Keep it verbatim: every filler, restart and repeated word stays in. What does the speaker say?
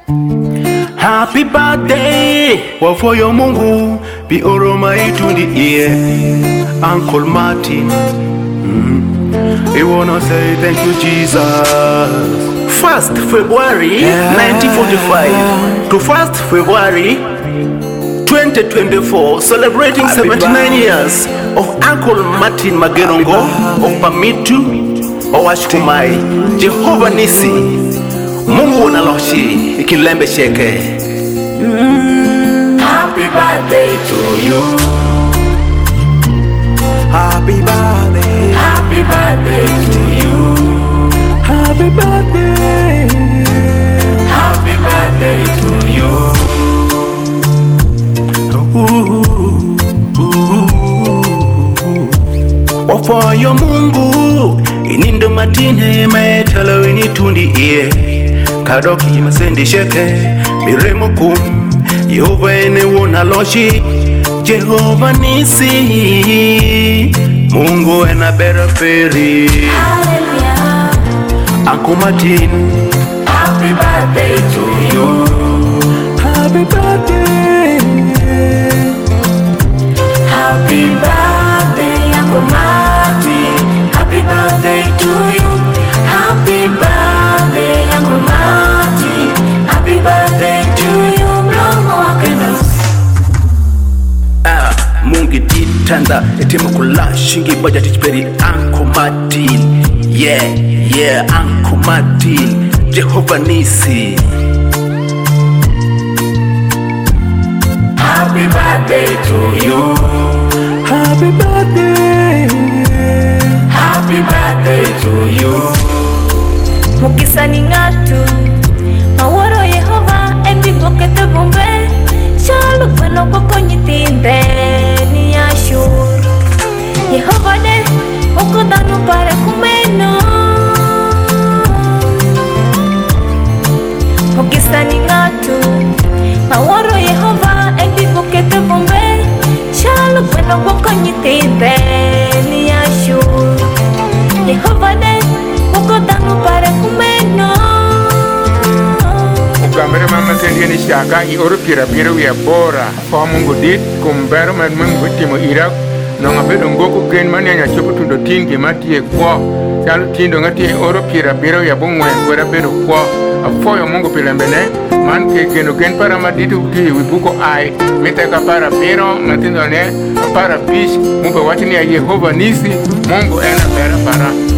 Happy birthday, wafoyo Mungu, bi oroma itundi ear, Uncle Martin. Mm. We wanna say thank you, Jesus. First February nineteen forty-five to first February twenty twenty-four, celebrating seventy-nine years of Uncle Martin Magerongo of Pamitu, Owashkumai, Jehovah Nisi, Mungu unaloshi, ikilembe sheke. Mm. Happy birthday to you. Happy birthday. Happy birthday to you. Happy birthday. Happy birthday to you. Wafoyo Mungu, inindo matine metalo initundi ear. Kadoki masendi sheke, miremo kum, Yehova ene wona loshi, Jehovah Nisi, Mungu ena bera feri. Hallelujah. Uncle Martin, happy birthday to you. Happy birthday. Happy birthday, Uncle Martin. Happy birthday to you. Happy birthday, Uncle Martin. Happy birthday to you. Blow candles. Ah, Mungi titanda etema kula shingi baja tichperi Uncle Martin. Yeah, yeah, Uncle Martin, Jehovah Nisi. Happy birthday to you. Happy birthday. Happy birthday to you. Mukisani ngatu Mawaro Yehova Ebi bokete bombe Shalu kweno koko nyitinde Ni ashur Yehova de Oko danu pare kumeno Mukisani ngatu Mawaro Yehova Ebi bokete bombe Shalu kweno koko nyitinde Ni ashur Yehova de Oko danu pare kumeno Gamere mama kendi ni shaka I oro pira pira wia bora Fa Mungu dit kumbero man Mungu timo Irak Nonga bedo ngoko ken mani anya choku tundo tingi mati e kwa Yalu tindo ngati e oro pira pira wia bungwe Wera bedo kwa Afoyo Mungu pilembene Man ke geno ken para maditu uti wibuko ai Miteka para piro Matindo ne para bish Mube watini ya Yehova Nisi Mungu ena pera para